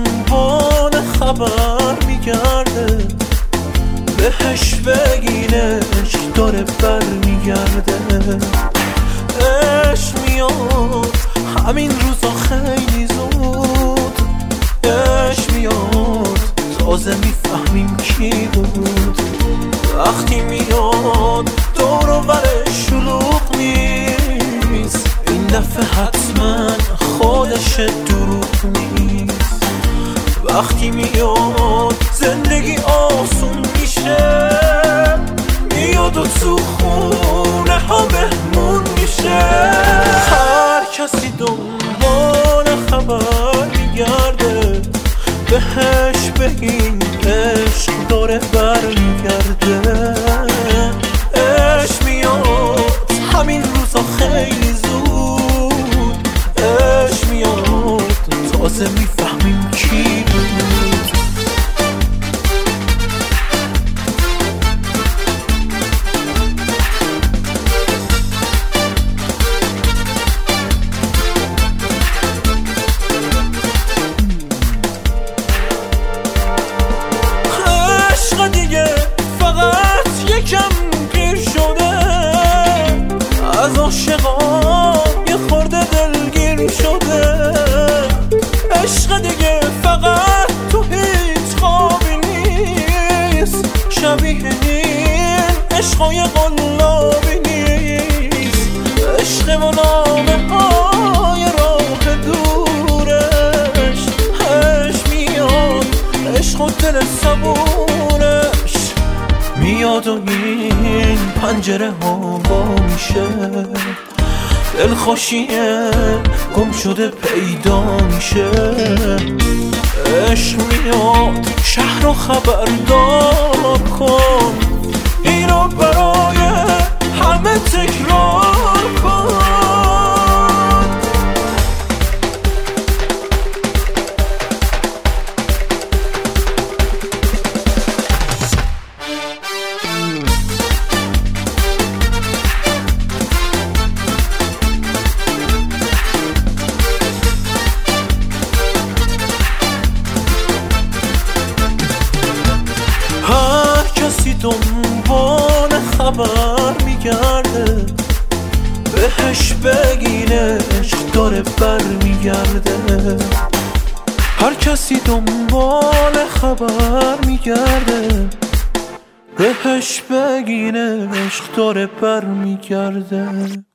دنبال خبر میگرده، بهش بگین عشق داره بر میگرده. عشق میاد همین روزا خیلی زود، عشق میاد تازه میفهمیم کی بود. وقتی میاد دور و برش شلوغ نیست، این دفعه حتما خودش دروغ نیست. وقتی میاد زندگی آسون میشه، میاد و تو خونه ها مهمون میشه. هر کسی دنبال خبر میگرده، بهش بگین عشق داره برمیگرده. عشق میاد همین روزا خیلی زود، عشق میاد تازه میفهمیم کی بود. دیگه فقط یکم گیر شده، از عاشقا یه خورده دلگیر شده. عشق دیگه فقط تو هیچ خوابی نیست، شبیه این عشقای قلابی نیست. عشق و نامه های راه دورش، عشق میاد عشق و دل صبورش میاد و این پنجره ها با میشه. دلخوشیه گم شده پیدا میشه. عشق میاد شهر رو خبردار کن، اینو برای همه تکرار کن. هر کسی دنبال خبر میگرده، بهش بگین عشق داره بر میگرده. هر کسی دنبال خبر میگرده، بهش بگین عشق داره بر میگرده.